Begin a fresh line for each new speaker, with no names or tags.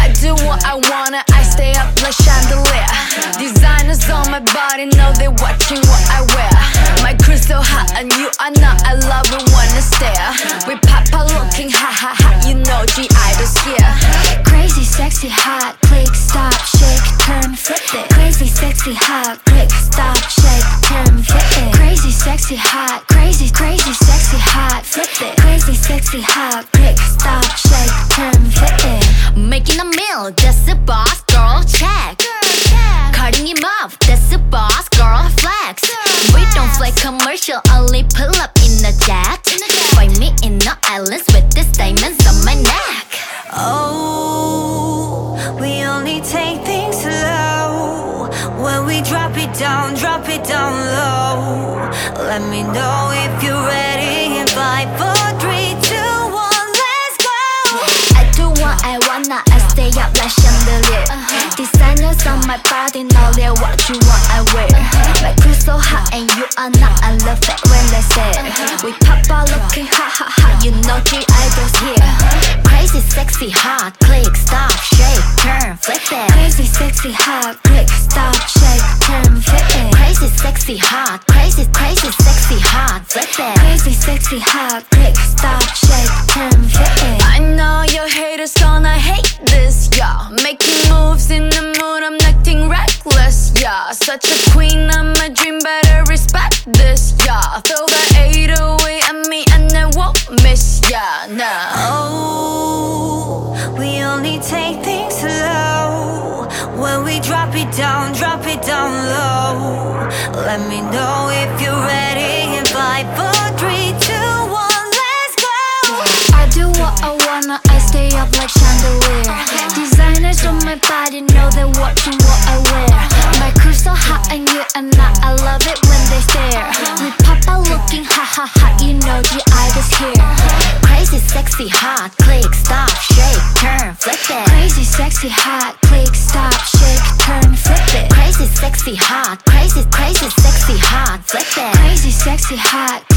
I do what I wanna, I stay up like chandelier. Designers on my body, know they watching what I wear. My crew's so hot and you are not, I love it when I stare. We pop out looking hot, hot, hot, you know G-Idol's here.
Crazy, sexy, hot, click, stop, shake, turn, flip it. Crazy, sexy, hot, click, stop, shake, turn, flip it. Crazy, sexy, hot, crazy, crazy, sexy, hot, flip it. Crazy, sexy, hot, click, stop, shake, turn, flip it.
Making a meal, that's a boss, girl, check. Cutting him off, that's a boss, girl, flex. We don't fly commercial, only pull up in a jet. Find me in the islands with these diamonds on my neck.
Oh, we only take things slow. When we drop it down low. Let me know if you're ready in 5, 4, 3, 2, 1, let's go.
I do what I wanna, I stay up like chandelier. Designers on my body, know they what you want, I wear. My crew's so hot and you are not, I love it when they stare. We pop out looking hot, hot, hot, you know G-Idol's here.
Crazy, sexy, hot, click, stop, shake, turn, flip it.
Crazy, sexy, hot, click, stop, shake, turn, flip it.
Crazy, sexy, hot, crazy, crazy, sexy, hot, flip it.
Crazy, sexy, hot, click, stop, shake, turn, flip it.
I know your haters gonna hate this, yeah. Making moves in the mood, I'm acting reckless, yeah. Such a queen, I'm a dream, better respect this, yeah. Throw the 808 at me and I won't miss, yeah, nah.
Oh, we only take things slow. When we drop it down low. Let me know if you're ready in 5, 4, 3, 2, 1, let's go.
I do what I wanna, I stay up like chandelier. Designers on my body, know they're watching what I wear. My crew's so hot and you are not, I love it when they stare. We pop out looking hot, hot, hot, you know G-Idol's here.
Crazy, sexy, hot, click, stop, shake, turn, flip it.
Crazy, sexy, hot, click, stop, shake, turn, flip it.
Crazy, sexy, hot, crazy, crazy, sexy, hot, flip it.
Crazy, sexy, hot,